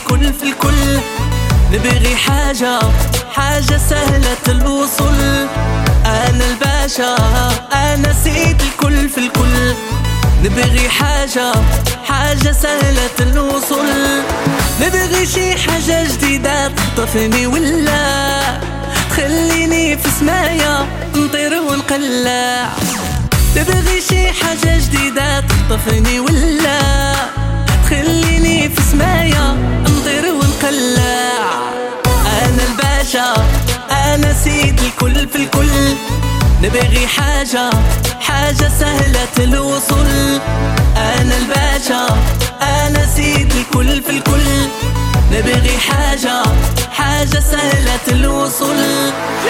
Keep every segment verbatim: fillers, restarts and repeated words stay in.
الكل في الكل. نبغي حاجة حاجة سهلة الوصول. أنا الباشا أنا سيد الكل في الكل. نبغي حاجة حاجة سهلة الوصول. نبغي شي حاجة جديدة تخطفني ولا تخليني في سمايا نطير ونقلع. نبغي شي حاجة جديدة تخطفني ولا تخليني في سمايا نطير ونقلع. أنا الباشا أنا سيد الكل في الكل. نبغي حاجة حاجة سهلة الوصول. أنا الباشا أنا سيد الكل في الكل. نبغي حاجة حاجة سهلة الوصول.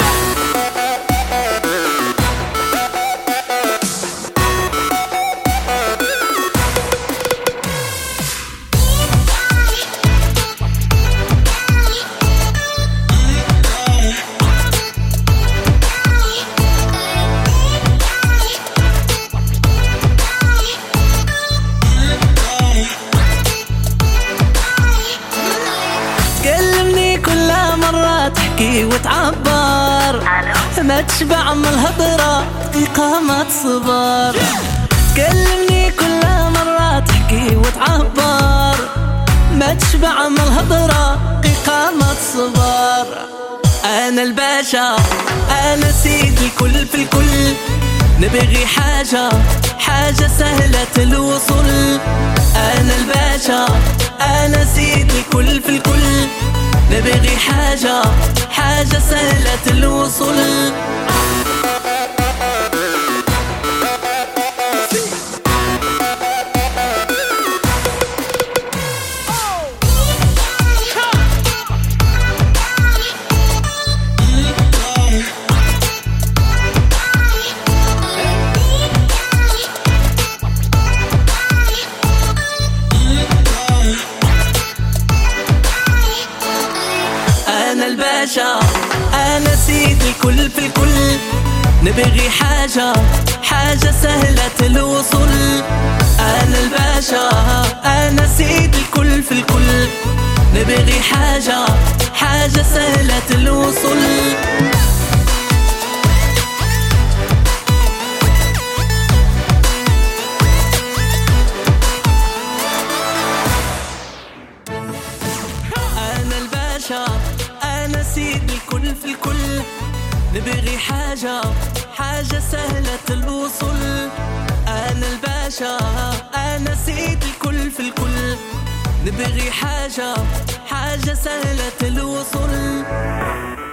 تحكي وتعبر ما تشبع من الهضرة دقيقة ما تصبر. تكلمني كل مرة تحكي وتعبر ما تشبع من الهضرة دقيقة ما تصبر. أنا الباشا أنا سيد الكل في الكل. نبغي حاجة حاجة سهلة الوصول. أنا الباشا أنا سيد الكل في الكل. نبغي حاجة حاجة سهلة الوصول. أنا الباشا أنا سيد الكل في الكل. نبغي حاجة حاجة سهلة الوصول. أنا الباشا أنا سيد الكل في الكل. نبغي حاجة حاجة سهلة الوصول. أنا الباشا أنا سيد الكل في الكل. نبغي حاجة حاجة سهلة الوصول. أنا الباشا أنا سيد الكل في الكل. نبغي حاجة حاجة سهلة الوصول.